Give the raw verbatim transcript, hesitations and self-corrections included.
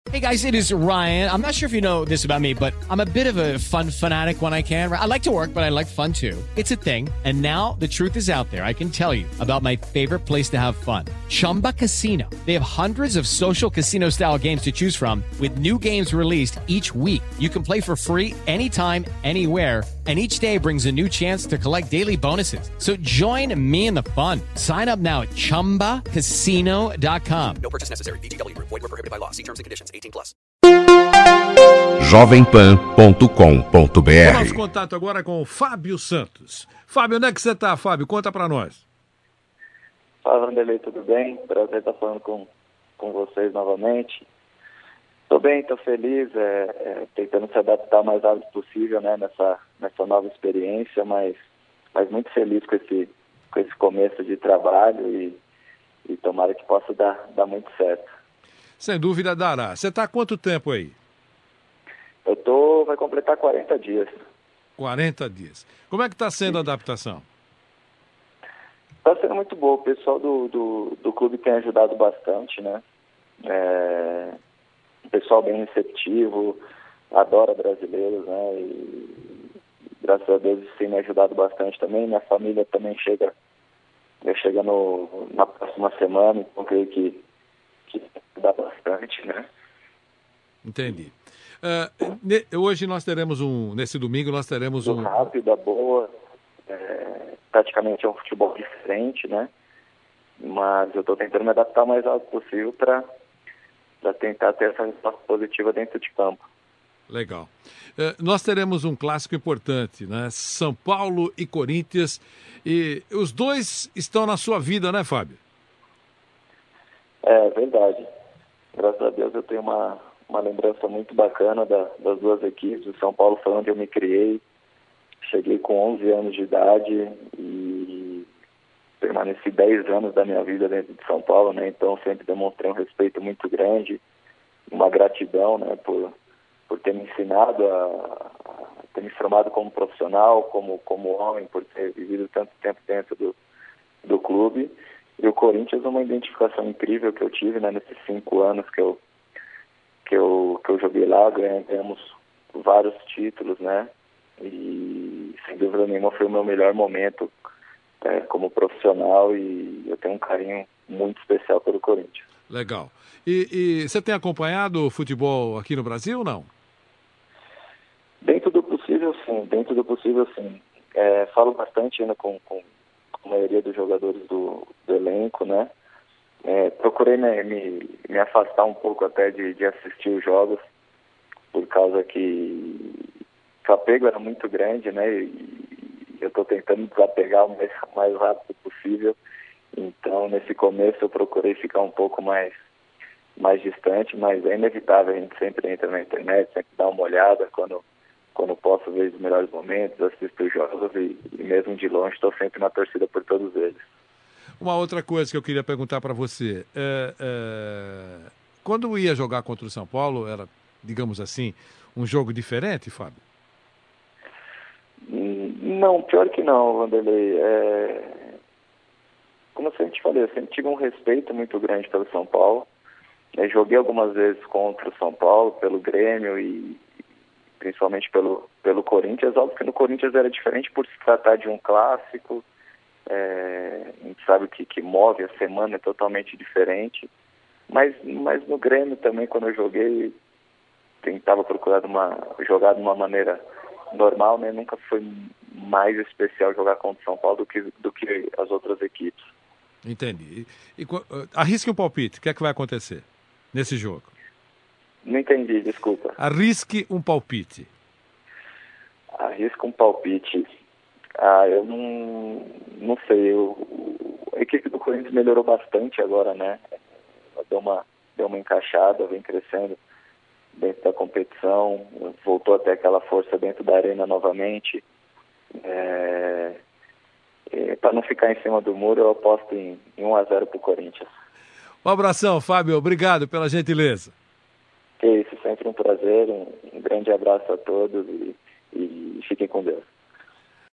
Hey guys, it is Ryan. I'm not sure if you know this about me, but I'm a bit of a fun fanatic when I can. I like to work, but I like fun too. It's a thing. And now the truth is out there. I can tell you about my favorite place to have fun. Chumba Casino. They have hundreds of social casino style games to choose from with new games released each week. You can play for free anytime, anywhere. And each day brings a new chance to collect daily bonuses. So join me in the fun. Sign up now at chumba casino dot com. No purchase necessary. V G W. Void where prohibited by law. See terms and conditions. eighteen plus. jovem pan ponto com ponto b r. Nosso contato agora é com o Fábio Santos. Fábio, onde é que você está, Fábio? Conta pra nós. Fala, Vanderlei, tudo bem? Prazer estar falando com, com vocês novamente. Estou bem, estou feliz, é, é, tentando se adaptar o mais rápido possível, né, nessa, nessa nova experiência, mas, mas muito feliz com esse, com esse começo de trabalho e, e tomara que possa dar, dar muito certo. Sem dúvida dará. Você está há quanto tempo aí? Eu tô, vai completar quarenta dias. quarenta dias. Como é que está sendo a adaptação? Está sendo muito boa. O pessoal do, do, do clube tem ajudado bastante, né? É, o pessoal bem receptivo, adora brasileiros, né? E graças a Deus isso tem me ajudado bastante também. Minha família também chega, chega no, na próxima semana, então creio que, que dá bastante, né? Entendi. Uh, ne, hoje nós teremos um, nesse domingo nós teremos um... Rápida, boa, é, praticamente é um futebol diferente, né? Mas eu estou tentando me adaptar o mais rápido possível para tentar ter essa resposta positiva dentro de campo. Legal. Uh, nós teremos um clássico importante, né? São Paulo e Corinthians, e os dois estão na sua vida, né, Fábio? É verdade. Graças a Deus eu tenho uma... uma lembrança muito bacana da, das duas equipes. O São Paulo foi onde eu me criei. Cheguei com onze anos de idade e permaneci dez anos da minha vida dentro de São Paulo, né? Então sempre demonstrei um respeito muito grande, uma gratidão, né? Por, por ter me ensinado a, a ter me formado como profissional, como, como homem, por ter vivido tanto tempo dentro do, do clube. E o Corinthians é uma identificação incrível que eu tive, né? Nesses cinco anos que eu Que eu, que eu joguei lá, ganhamos vários títulos, né? E sem dúvida nenhuma foi o meu melhor momento é, como profissional e eu tenho um carinho muito especial pelo Corinthians. Legal. E, e você tem acompanhado o futebol aqui no Brasil ou não? Dentro do possível, sim. Dentro do possível, sim. É, falo bastante ainda com, com a maioria dos jogadores do, do elenco, né? É, procurei me, me, me afastar um pouco até de, de assistir os jogos, por causa que o apego era muito grande, né? E eu estou tentando desapegar o mais, mais rápido possível. Então, nesse começo, eu procurei ficar um pouco mais, mais distante, mas é inevitável, a gente sempre entra na internet, sempre dá uma olhada quando, quando posso ver os melhores momentos, assisto os jogos e, e mesmo de longe estou sempre na torcida por todos eles. Uma outra coisa que eu queria perguntar para você, é, é, quando ia jogar contra o São Paulo, era, digamos assim, um jogo diferente, Fábio? Não, pior que não, Vanderlei. É... Como eu sempre te falei, eu sempre tive um respeito muito grande pelo São Paulo. Eu joguei algumas vezes contra o São Paulo, pelo Grêmio e principalmente pelo, pelo Corinthians. Óbvio que no Corinthians era diferente por se tratar de um clássico. É, a gente sabe que, que move, a semana é totalmente diferente, mas, mas no Grêmio também, quando eu joguei, tentava procurar uma, jogar de uma maneira normal, né? Nunca foi mais especial jogar contra o São Paulo do que, do que as outras equipes. Entendi. E, e, arrisque um palpite, o que é que vai acontecer nesse jogo? Não entendi, desculpa. Arrisque um palpite. Arrisque um palpite. Ah, eu não, não sei, eu, a equipe do Corinthians melhorou bastante agora, né? Ela deu uma, deu uma encaixada, vem crescendo dentro da competição, voltou até aquela força dentro da arena novamente. É, é, para não ficar em cima do muro, eu aposto em, em um a zero para o Corinthians. Um abração, Fábio, obrigado pela gentileza. Que isso, sempre um prazer, um, um grande abraço a todos e, e fiquem com Deus.